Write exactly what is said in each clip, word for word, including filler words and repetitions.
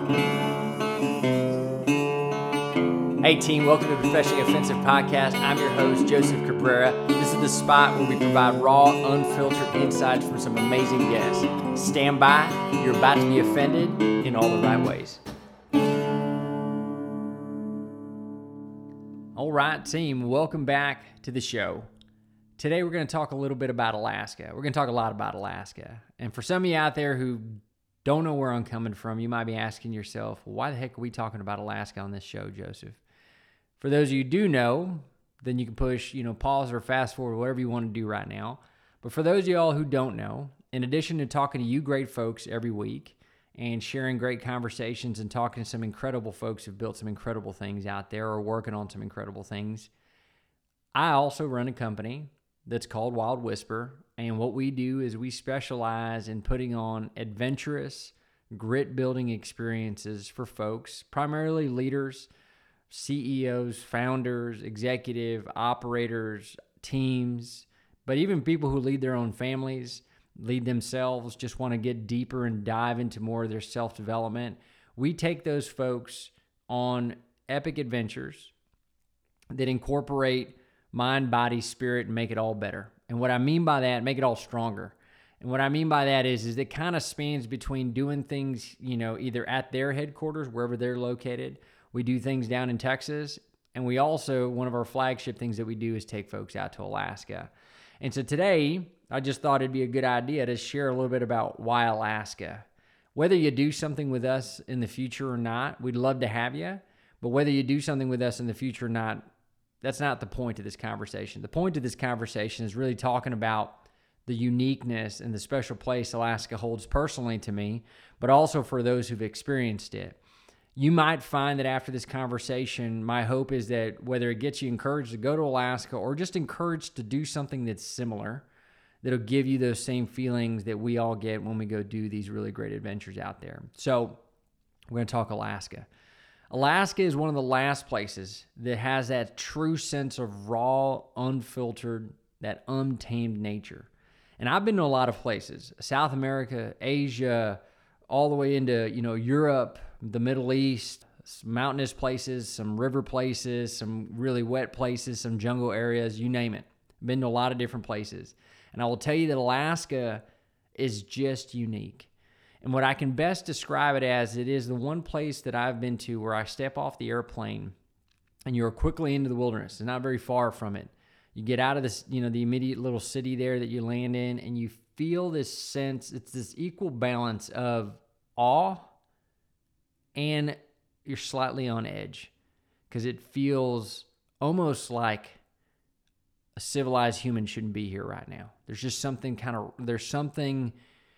Hey team, welcome to the Professionally Offensive Podcast. I'm your host, Joseph Cabrera. This is the spot where we provide raw, unfiltered insights from some amazing guests. Stand by, you're about to be offended in all the right ways. All right, team, welcome back to the show. Today we're going to talk a little bit about Alaska. We're going to talk a lot about Alaska. And for some of you out there who don't know where I'm coming from, you might be asking yourself, why the heck are we talking about Alaska on this show, Joseph? For those of you who do know, then you can push, you know, pause or fast forward, whatever you want to do right now. But for those of y'all who don't know, in addition to talking to you great folks every week and sharing great conversations and talking to some incredible folks who've built some incredible things out there or working on some incredible things, I also run a company that's called Wild Whisper. And what we do is we specialize in putting on adventurous, grit-building experiences for folks, primarily leaders, C E Os, founders, executive, operators, teams, but even people who lead their own families, lead themselves, just want to get deeper and dive into more of their self-development. We take those folks on epic adventures that incorporate mind, body, spirit, and make it all better. And what I mean by that, make it all stronger. And what I mean by that is, is it kind of spans between doing things, you know, either at their headquarters, wherever they're located. We do things down in Texas, and we also, one of our flagship things that we do is take folks out to Alaska. And so today, I just thought it'd be a good idea to share a little bit about why Alaska. Whether you do something with us in the future or not, we'd love to have you, but whether you do something with us in the future or not, that's not the point of this conversation. The point of this conversation is really talking about the uniqueness and the special place Alaska holds personally to me, but also for those who've experienced it. You might find that after this conversation, my hope is that whether it gets you encouraged to go to Alaska or just encouraged to do something that's similar, that'll give you those same feelings that we all get when we go do these really great adventures out there. So we're going to talk Alaska. Alaska is one of the last places that has that true sense of raw, unfiltered, that untamed nature. And I've been to a lot of places, South America, Asia, all the way into, you know, Europe, the Middle East, some mountainous places, some river places, some really wet places, some jungle areas, you name it. Been to a lot of different places. And I will tell you that Alaska is just unique. And what I can best describe it as, it is the one place that I've been to where I step off the airplane and you're quickly into the wilderness. It's not very far from it. You get out of this, you know, the immediate little city there that you land in, and you feel this sense, it's this equal balance of awe and you're slightly on edge because it feels almost like a civilized human shouldn't be here right now. There's just something kind of, there's something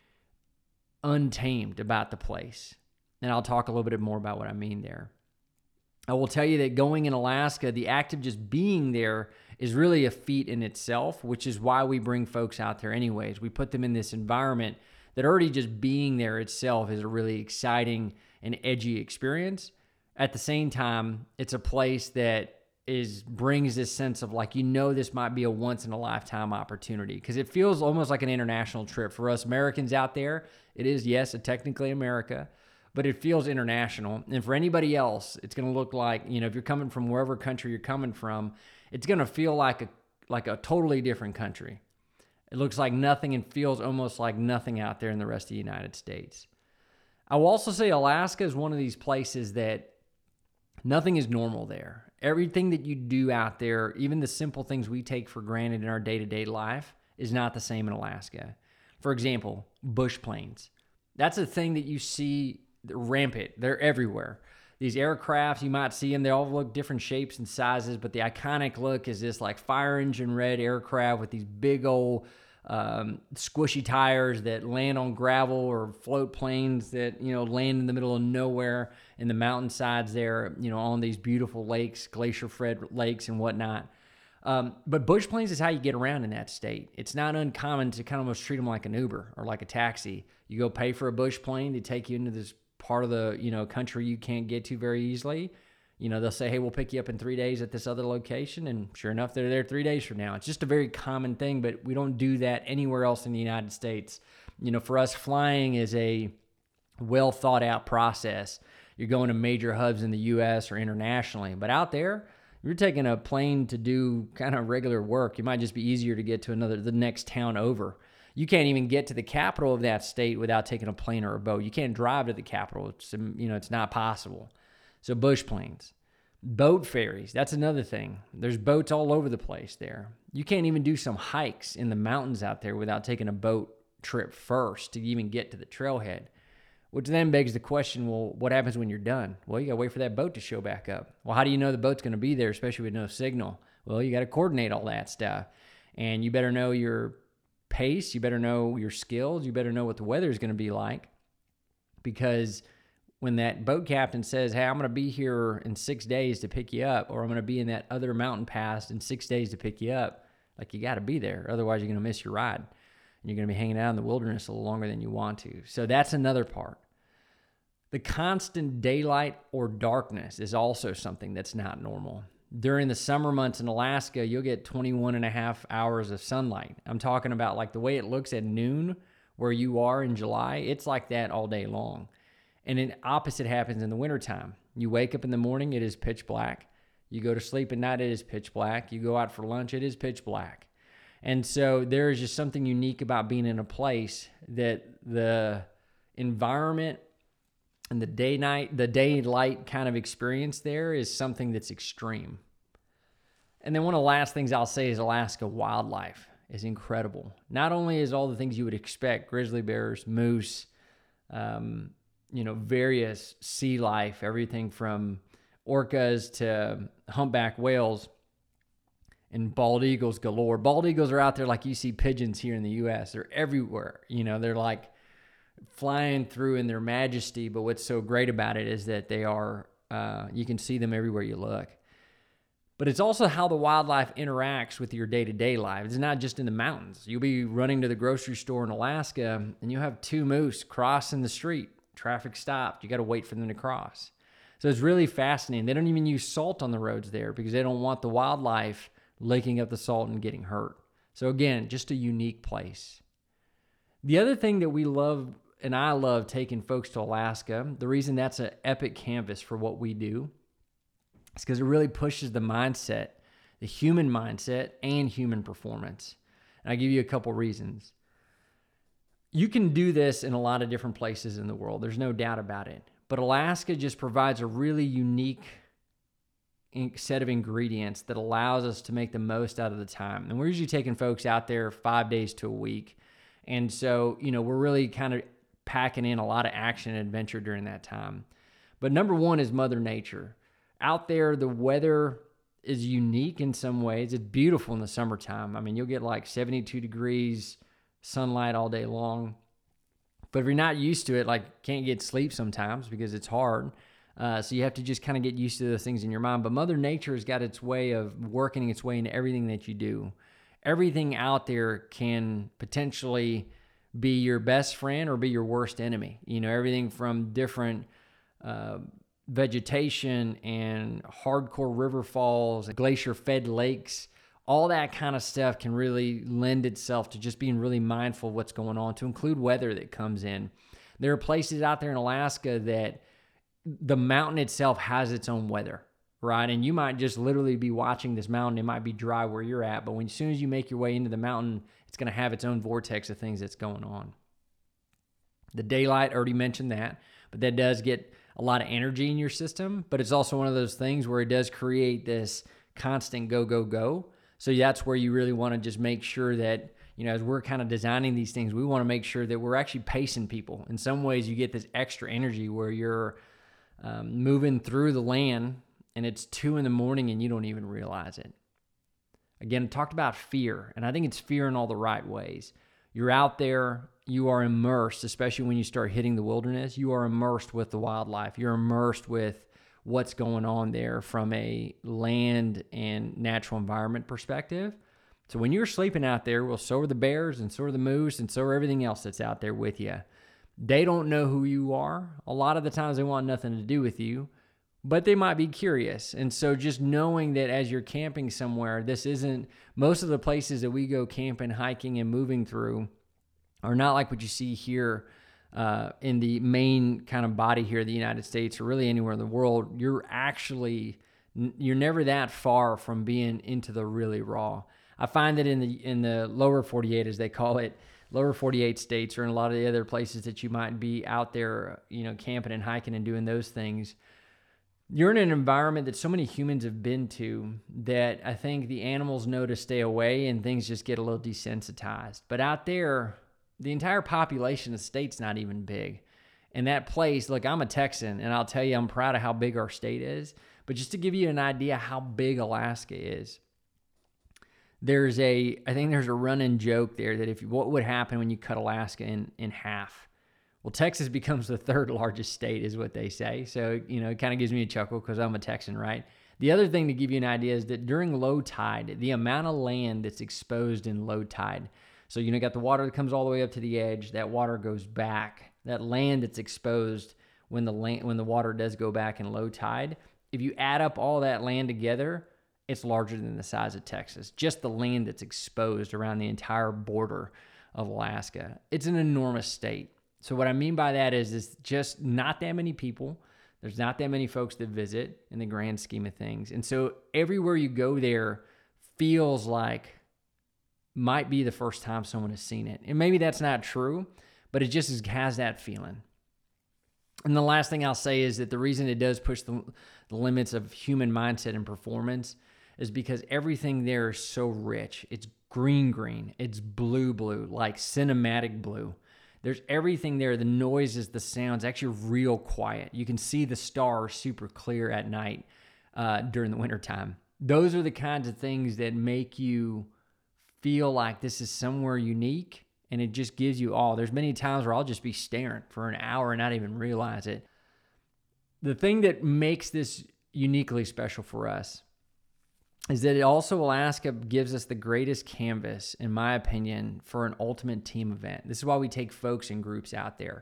untamed about the place. And I'll talk a little bit more about what I mean there. I will tell you that going in Alaska, the act of just being there is really a feat in itself, which is why we bring folks out there anyways. We put them in this environment that already just being there itself is a really exciting and edgy experience. At the same time, it's a place that is brings this sense of like, you know, this might be a once in a lifetime opportunity because it feels almost like an international trip for us Americans out there. It is, yes, a technically America, but it feels international. And for anybody else, it's going to look like, you know, if you're coming from wherever country you're coming from, it's going to feel like a like a totally different country. It looks like nothing and feels almost like nothing out there in the rest of the United States. I will also say Alaska is one of these places that nothing is normal there. Everything that you do out there, even the simple things we take for granted in our day-to-day life, is not the same in Alaska. For example, bush planes. That's a thing that you see rampant. They're everywhere. These aircraft, you might see them, they all look different shapes and sizes, but the iconic look is this like fire engine red aircraft with these big old um, squishy tires that land on gravel, or float planes that, you know, land in the middle of nowhere in the mountainsides there, you know, on these beautiful lakes, glacier-fed lakes and whatnot. Um, but bush planes is how you get around in that state. It's not uncommon to kind of almost treat them like an Uber or like a taxi. You go pay for a bush plane to take you into this part of the, you know, country you can't get to very easily. You know, they'll say, hey, we'll pick you up in three days at this other location. And sure enough, they're there three days from now. It's just a very common thing, but we don't do that anywhere else in the United States. You know, for us, flying is a well thought out process. You're going to major hubs in the U S or internationally. But out there, you're taking a plane to do kind of regular work. It might just be easier to get to another, the next town over. You can't even get to the capital of that state without taking a plane or a boat. You can't drive to the capital. It's, you know, it's not possible. So bush planes. Boat ferries, that's another thing. There's boats all over the place there. You can't even do some hikes in the mountains out there without taking a boat trip first to even get to the trailhead. Which then begs the question, well, what happens when you're done? Well, you got to wait for that boat to show back up. Well, how do you know the boat's going to be there, especially with no signal? Well, you got to coordinate all that stuff. And you better know your pace. You better know your skills. You better know what the weather is going to be like. Because when that boat captain says, hey, I'm going to be here in six days to pick you up, or I'm going to be in that other mountain pass in six days to pick you up, like you got to be there. Otherwise, you're going to miss your ride. And you're going to be hanging out in the wilderness a little longer than you want to. So that's another part. The constant daylight or darkness is also something that's not normal. During the summer months in Alaska, you'll get twenty-one and a half hours of sunlight. I'm talking about like the way it looks at noon where you are in July. It's like that all day long. And the opposite happens in the wintertime. You wake up in the morning, it is pitch black. You go to sleep at night, it is pitch black. You go out for lunch, it is pitch black. And so there is just something unique about being in a place that the environment and the day night, the daylight kind of experience there is something that's extreme. And then one of the last things I'll say is Alaska wildlife is incredible. Not only is all the things you would expect, grizzly bears, moose, um, you know, various sea life, everything from orcas to humpback whales, and bald eagles galore. Bald eagles are out there like you see pigeons here in the U S. They're everywhere. You know, they're like flying through in their majesty. But what's so great about it is that they are, uh, you can see them everywhere you look. But it's also how the wildlife interacts with your day-to-day life. It's not just in the mountains. You'll be running to the grocery store in Alaska, and you'll have two moose crossing the street. Traffic stopped. You got to wait for them to cross. So it's really fascinating. They don't even use salt on the roads there because they don't want the wildlife licking up the salt and getting hurt. So again, just a unique place. The other thing that we love, and I love taking folks to Alaska, the reason that's an epic canvas for what we do is because it really pushes the mindset, the human mindset and human performance. And I'll give you a couple reasons. You can do this in a lot of different places in the world. There's no doubt about it. But Alaska just provides a really unique set of ingredients that allows us to make the most out of the time. And we're usually taking folks out there five days to a week. And so, you know, we're really kind of packing in a lot of action and adventure during that time. But number one is Mother Nature. Out there, the weather is unique in some ways. It's beautiful in the summertime. I mean, you'll get like seventy-two degrees sunlight all day long. But if you're not used to it, like can't get sleep sometimes because it's hard. Uh, so you have to just kind of get used to those things in your mind. But Mother Nature has got its way of working its way into everything that you do. Everything out there can potentially be your best friend or be your worst enemy. You know, everything from different uh, vegetation and hardcore river falls, glacier-fed lakes, all that kind of stuff can really lend itself to just being really mindful of what's going on, to include weather that comes in. There are places out there in Alaska that the mountain itself has its own weather, right? And you might just literally be watching this mountain. It might be dry where you're at, but when as soon as you make your way into the mountain, it's going to have its own vortex of things that's going on. The daylight, already mentioned that, but that does get a lot of energy in your system, but it's also one of those things where it does create this constant go, go, go. So that's where you really want to just make sure that, you know, as we're kind of designing these things, we want to make sure that we're actually pacing people. In some ways, you get this extra energy where you're um, moving through the land and it's two in the morning and you don't even realize it. Again, I talked about fear, and I think it's fear in all the right ways. You're out there, you are immersed, especially when you start hitting the wilderness, you are immersed with the wildlife. You're immersed with what's going on there from a land and natural environment perspective. So when you're sleeping out there, well, so are the bears and so are the moose and so are everything else that's out there with you. They don't know who you are. A lot of the times they want nothing to do with you, but they might be curious. And so just knowing that as you're camping somewhere, this isn't, most of the places that we go camping, hiking, and moving through are not like what you see here uh, in the main kind of body here of the United States or really anywhere in the world, you're actually, you're never that far from being into the really raw. I find that in the in the lower forty-eight, as they call it, lower forty-eight states, or in a lot of the other places that you might be out there, you know, camping and hiking and doing those things, you're in an environment that so many humans have been to that I think the animals know to stay away and things just get a little desensitized. But out there, the entire population of the state's not even big. And that place, look, I'm a Texan, and I'll tell you, I'm proud of how big our state is. But just to give you an idea how big Alaska is, there's a, I think there's a running joke there that if you, what would happen when you cut Alaska in, in half? Well, Texas becomes the third largest state is what they say. So, you know, it kind of gives me a chuckle because I'm a Texan, right? The other thing to give you an idea is that during low tide, the amount of land that's exposed in low tide. So, you know, you got the water that comes all the way up to the edge. That water goes back. That land that's exposed when the land, when the water does go back in low tide, if you add up all that land together, it's larger than the size of Texas. Just the land that's exposed around the entire border of Alaska. It's an enormous state. So what I mean by that is, is just not that many people. There's not that many folks that visit in the grand scheme of things. And so everywhere you go there feels like might be the first time someone has seen it. And maybe that's not true, but it just is, has that feeling. And the last thing I'll say is that the reason it does push the, the limits of human mindset and performance is because everything there is so rich. It's green, green. It's blue, blue, like cinematic blue. There's everything there. The noises, the sounds, actually real quiet. You can see the stars super clear at night uh, during the wintertime. Those are the kinds of things that make you feel like this is somewhere unique, and it just gives you awe. There's many times where I'll just be staring for an hour and not even realize it. The thing that makes this uniquely special for us is that it also, Alaska gives us the greatest canvas, in my opinion, for an ultimate team event. This is why we take folks in groups out there.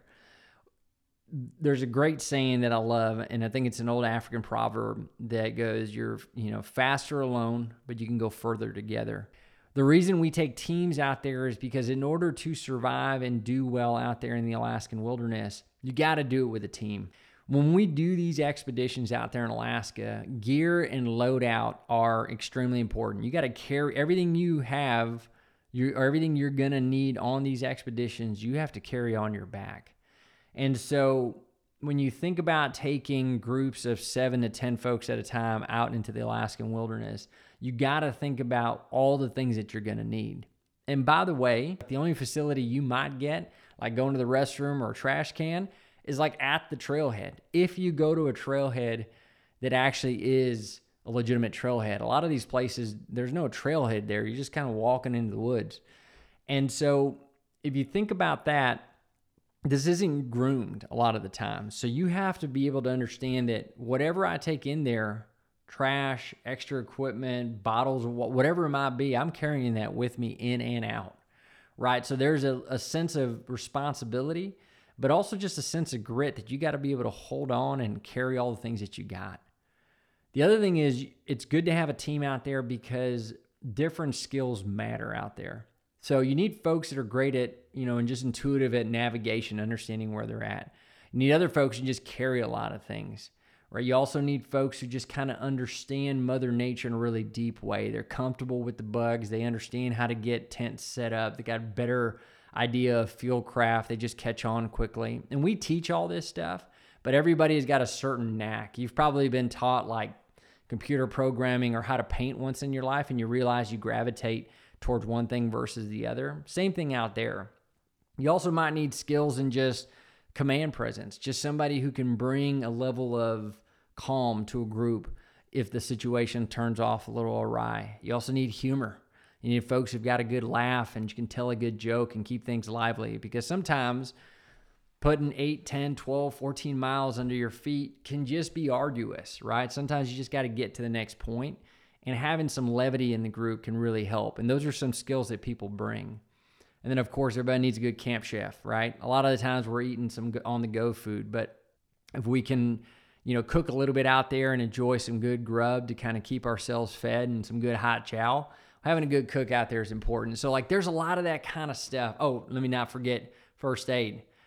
There's a great saying that I love, and I think it's an old African proverb that goes, you're, you know, faster alone, but you can go further together. The reason we take teams out there is because in order to survive and do well out there in the Alaskan wilderness, you got to do it with a team. When we do these expeditions out there in Alaska, gear and loadout are extremely important. You got to carry everything you have, you, or everything you're going to need on these expeditions, you have to carry on your back. And so when you think about taking groups of seven to ten folks at a time out into the Alaskan wilderness, you got to think about all the things that you're going to need. And by the way, the only facility you might get, like going to the restroom or a trash can, is like at the trailhead. If you go to a trailhead that actually is a legitimate trailhead, a lot of these places, there's no trailhead there. You're just kind of walking into the woods. And so if you think about that, this isn't groomed a lot of the time. So you have to be able to understand that whatever I take in there, trash, extra equipment, bottles, whatever it might be, I'm carrying that with me in and out, right? So there's a, a sense of responsibility, but also just a sense of grit that you got to be able to hold on and carry all the things that you got. The other thing is, it's good to have a team out there because different skills matter out there. So you need folks that are great at, you know, and just intuitive at navigation, understanding where they're at. You need other folks who just carry a lot of things, right? You also need folks who just kind of understand Mother Nature in a really deep way. They're comfortable with the bugs. They understand how to get tents set up. They got a better idea of field craft. They just catch on quickly. And we teach all this stuff, but everybody's got a certain knack. You've probably been taught like computer programming or how to paint once in your life, and you realize you gravitate towards one thing versus the other. Same thing out there. You also might need skills in just command presence, just somebody who can bring a level of calm to a group if the situation turns off a little awry. You also need humor. You need folks who've got a good laugh and you can tell a good joke and keep things lively, because sometimes putting eight, ten, twelve, fourteen miles under your feet can just be arduous, right? Sometimes you just got to get to the next point, and having some levity in the group can really help. And those are some skills that people bring. And then, of course, everybody needs a good camp chef, right? A lot of the times we're eating some on-the-go food, but if we can, you know, cook a little bit out there and enjoy some good grub to kind of keep ourselves fed and some good hot chow, having a good cook out there is important. So, like, there's a lot of that kind of stuff. Oh, let me not forget first aid.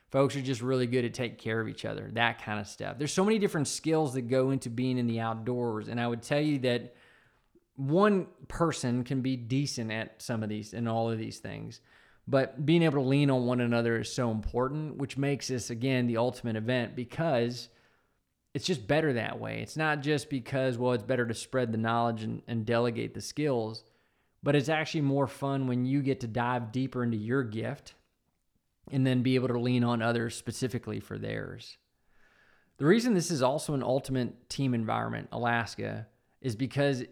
Folks are just really good at taking care of each other, that kind of stuff. There's so many different skills that go into being in the outdoors. And I would tell you that one person can be decent at some of these and all of these things, but being able to lean on one another is so important, which makes this, again, the ultimate event, because it's just better that way. It's not just because, well, it's better to spread the knowledge and, and delegate the skills, but it's actually more fun when you get to dive deeper into your gift and then be able to lean on others specifically for theirs. The reason this is also an ultimate team environment, Alaska, is because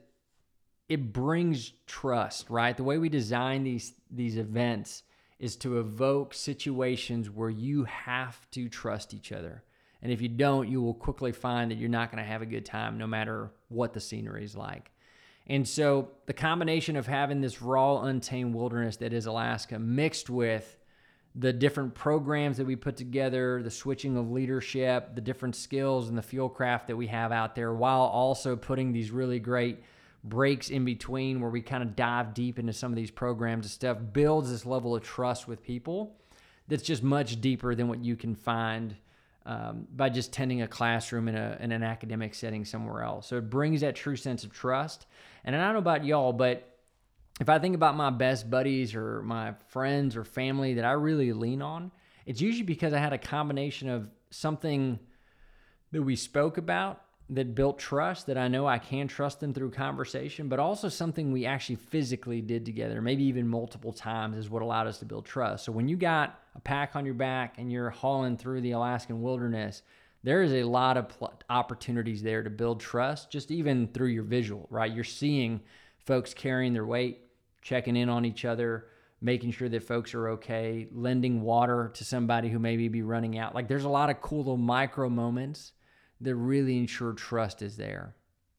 it brings trust, right? The way we design these, these events is to evoke situations where you have to trust each other. And if you don't, you will quickly find that you're not going to have a good time no matter what the scenery is like. And so the combination of having this raw, untamed wilderness that is Alaska mixed with the different programs that we put together, the switching of leadership, the different skills and the field craft that we have out there, while also putting these really great breaks in between where we kind of dive deep into some of these programs and stuff, builds this level of trust with people that's just much deeper than what you can find um, by just tending a classroom in, a, in an academic setting somewhere else. So it brings that true sense of trust. And I don't know about y'all, but if I think about my best buddies or my friends or family that I really lean on, it's usually because I had a combination of something that we spoke about that built trust, that I know I can trust them through conversation, but also something we actually physically did together, maybe even multiple times, is what allowed us to build trust. So when you got a pack on your back and you're hauling through the Alaskan wilderness, there is a lot of pl- opportunities there to build trust, just even through your visual, right? You're seeing folks carrying their weight, checking in on each other, making sure that folks are okay, lending water to somebody who maybe be running out. Like, there's a lot of cool little micro moments that really ensure trust is there.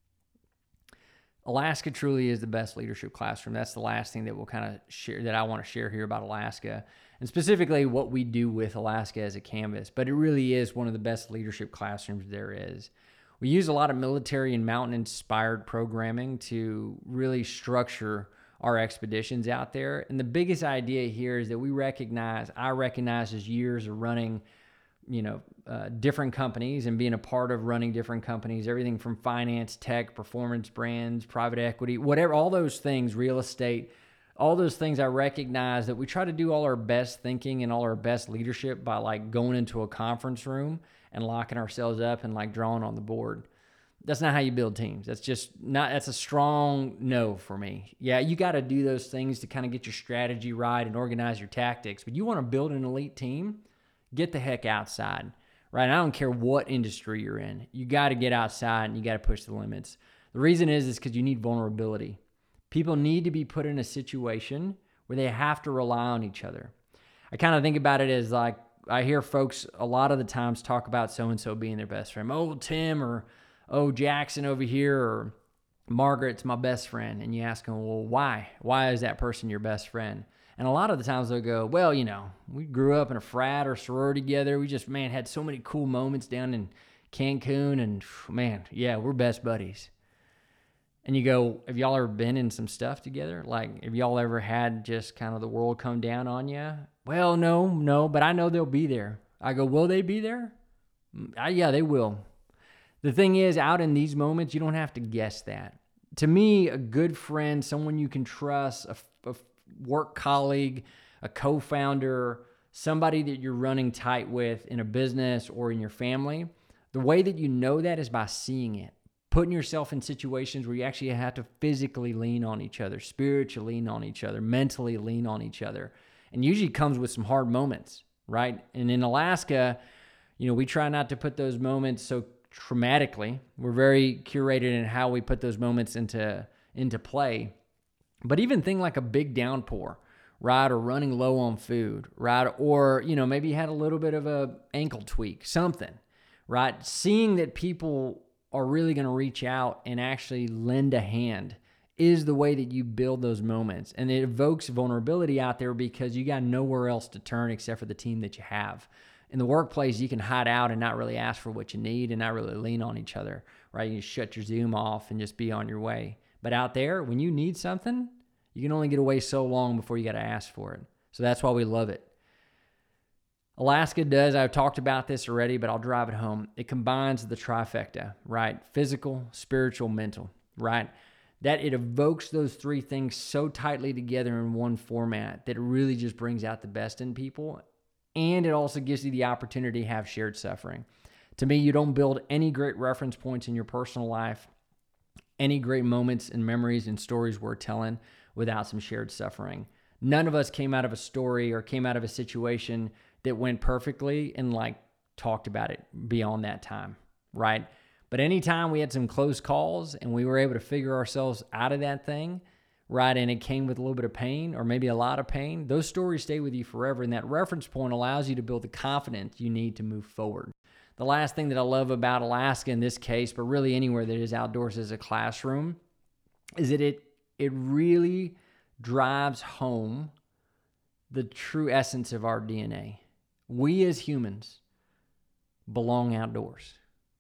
Alaska truly is the best leadership classroom. That's the last thing that we'll kind of share, that I want to share here about Alaska, and specifically what we do with Alaska as a canvas. But it really is one of the best leadership classrooms there is. We use a lot of military and mountain-inspired programming to really structure our expeditions out there. And the biggest idea here is that we recognize, I recognize as years of running, you know, uh, different companies and being a part of running different companies, everything from finance, tech, performance brands, private equity, whatever, all those things, real estate, all those things. I recognize that we try to do all our best thinking and all our best leadership by like going into a conference room and locking ourselves up and like drawing on the board. That's not how you build teams. That's just not, that's a strong no for me. Yeah, you got to do those things to kind of get your strategy right and organize your tactics. But you want to build an elite team, get the heck outside, right? And I don't care what industry you're in. You got to get outside and you got to push the limits. The reason is, is because you need vulnerability. People need to be put in a situation where they have to rely on each other. I kind of think about it as like, I hear folks a lot of the times talk about so-and-so being their best friend. Oh, Tim, or oh, Jackson over here, or Margaret's my best friend. And you ask them, well, why? Why is that person your best friend? And a lot of the times they'll go, well, you know, we grew up in a frat or sorority together. We just, man, had so many cool moments down in Cancun. And man, yeah, we're best buddies. And you go, have y'all ever been in some stuff together? Like, have y'all ever had just kind of the world come down on you? Well, no, no, but I know they'll be there. I go, will they be there? I, yeah, they will. The thing is, out in these moments, you don't have to guess that. To me, a good friend, someone you can trust, a, a work colleague, a co-founder, somebody that you're running tight with in a business or in your family, the way that you know that is by seeing it. Putting yourself in situations where you actually have to physically lean on each other, spiritually lean on each other, mentally lean on each other. And usually comes with some hard moments, right? And in Alaska, you know, we try not to put those moments so traumatically. We're very curated in how we put those moments into, into play. But even thing like a big downpour, right? Or running low on food, right? Or, you know, maybe you had a little bit of a ankle tweak, something, right? Seeing that people are really going to reach out and actually lend a hand is the way that you build those moments. And it evokes vulnerability out there because you got nowhere else to turn except for the team that you have. In the workplace, you can hide out and not really ask for what you need and not really lean on each other, right? You shut your Zoom off and just be on your way. But out there, when you need something, you can only get away so long before you got to ask for it. So that's why we love it. Alaska does, I've talked about this already, but I'll drive it home. It combines the trifecta, right? Physical, spiritual, mental, right? That it evokes those three things so tightly together in one format that it really just brings out the best in people. And it also gives you the opportunity to have shared suffering. To me, you don't build any great reference points in your personal life, any great moments and memories and stories worth telling without some shared suffering. None of us came out of a story or came out of a situation that went perfectly and like talked about it beyond that time, right? But anytime we had some close calls and we were able to figure ourselves out of that thing, right, and it came with a little bit of pain or maybe a lot of pain, those stories stay with you forever. And that reference point allows you to build the confidence you need to move forward. The last thing that I love about Alaska in this case, but really anywhere that is outdoors as a classroom, is that it it really drives home the true essence of our D N A. We as humans belong outdoors.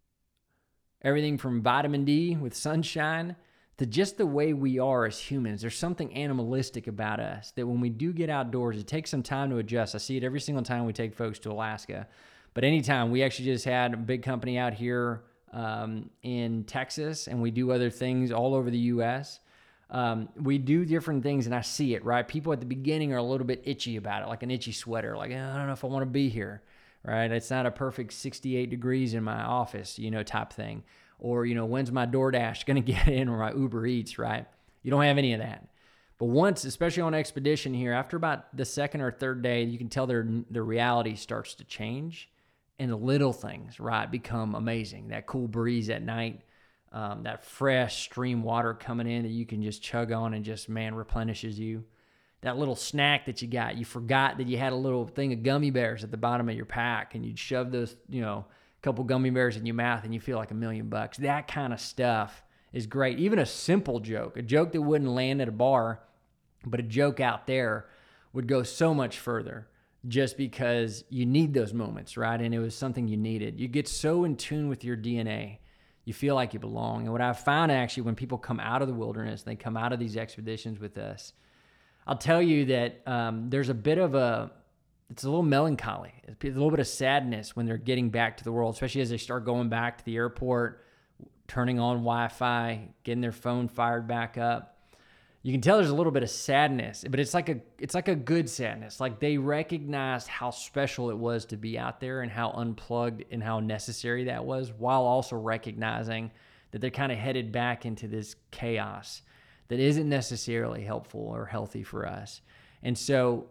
Everything from vitamin D with sunshine to just the way we are as humans. There's something animalistic about us that when we do get outdoors, it takes some time to adjust. I see it every single time we take folks to Alaska. But anytime, we actually just had a big company out here um, in Texas, and we do other things all over the U S. Um, we do different things, and I see it, right? People at the beginning are a little bit itchy about it, like an itchy sweater, like, I don't know if I want to be here, right? It's not a perfect sixty-eight degrees in my office, you know, type thing. Or, you know, when's my DoorDash going to get in, or my Uber Eats, right? You don't have any of that. But once, especially on expedition here, after about the second or third day, you can tell their the reality starts to change. And the little things, right, become amazing. That cool breeze at night, um, that fresh stream water coming in that you can just chug on and just, man, replenishes you. That little snack that you got, you forgot that you had a little thing of gummy bears at the bottom of your pack, and you'd shove those, you know, couple gummy bears in your mouth and you feel like a million bucks. That kind of stuff is great. Even a simple joke, a joke that wouldn't land at a bar, but a joke out there would go so much further. Just because you need those moments, right? And it was something you needed. You get so in tune with your D N A. You feel like you belong. And what I've found actually when people come out of the wilderness, they come out of these expeditions with us, I'll tell you that um, there's a bit of a, it's a little melancholy. It's a little bit of sadness when they're getting back to the world, especially as they start going back to the airport, turning on Wi-Fi, getting their phone fired back up. You can tell there's a little bit of sadness, but it's like a it's like a good sadness. Like they recognized how special it was to be out there and how unplugged and how necessary that was, while also recognizing that they're kind of headed back into this chaos that isn't necessarily helpful or healthy for us. And so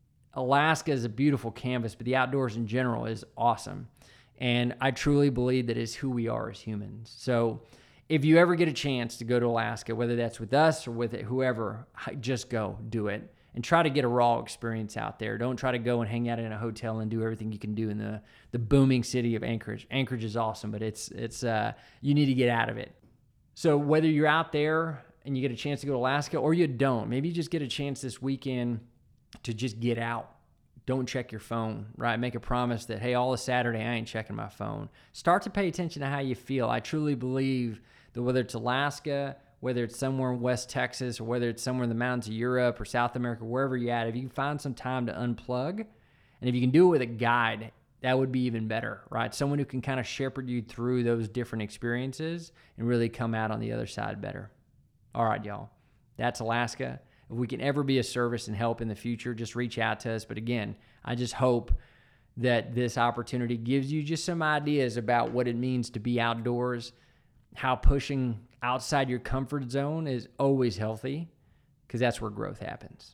Alaska is a beautiful canvas, but the outdoors in general is awesome. And I truly believe that is who we are as humans. So if you ever get a chance to go to Alaska, whether that's with us or with whoever, just go do it and try to get a raw experience out there. Don't try to go and hang out in a hotel and do everything you can do in the, the booming city of Anchorage. Anchorage is awesome, but it's it's uh, you need to get out of it. So whether you're out there and you get a chance to go to Alaska or you don't, maybe you just get a chance this weekend to just get out. Don't check your phone, right? Make a promise that, hey, all of Saturday I ain't checking my phone. Start to pay attention to how you feel. I truly believe that whether it's Alaska, whether it's somewhere in West Texas, or whether it's somewhere in the mountains of Europe or South America, wherever you're at, if you can find some time to unplug, and if you can do it with a guide, that would be even better, right? Someone who can kind of shepherd you through those different experiences and really come out on the other side better. All right, y'all. That's Alaska. If we can ever be a service and help in the future, just reach out to us. But again, I just hope that this opportunity gives you just some ideas about what it means to be outdoors, how pushing outside your comfort zone is always healthy, because that's where growth happens.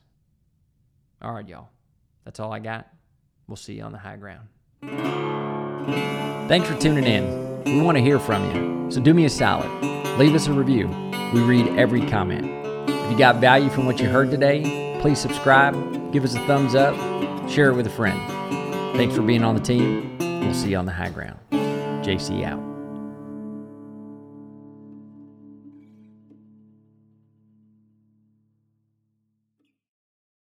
All right, y'all. That's all I got. We'll see you on the high ground. Thanks for tuning in. We want to hear from you, so do me a solid. Leave us a review. We read every comment. If you got value from what you heard today, please subscribe, give us a thumbs up, share it with a friend. Thanks for being on the team. We'll see you on the high ground. J C out.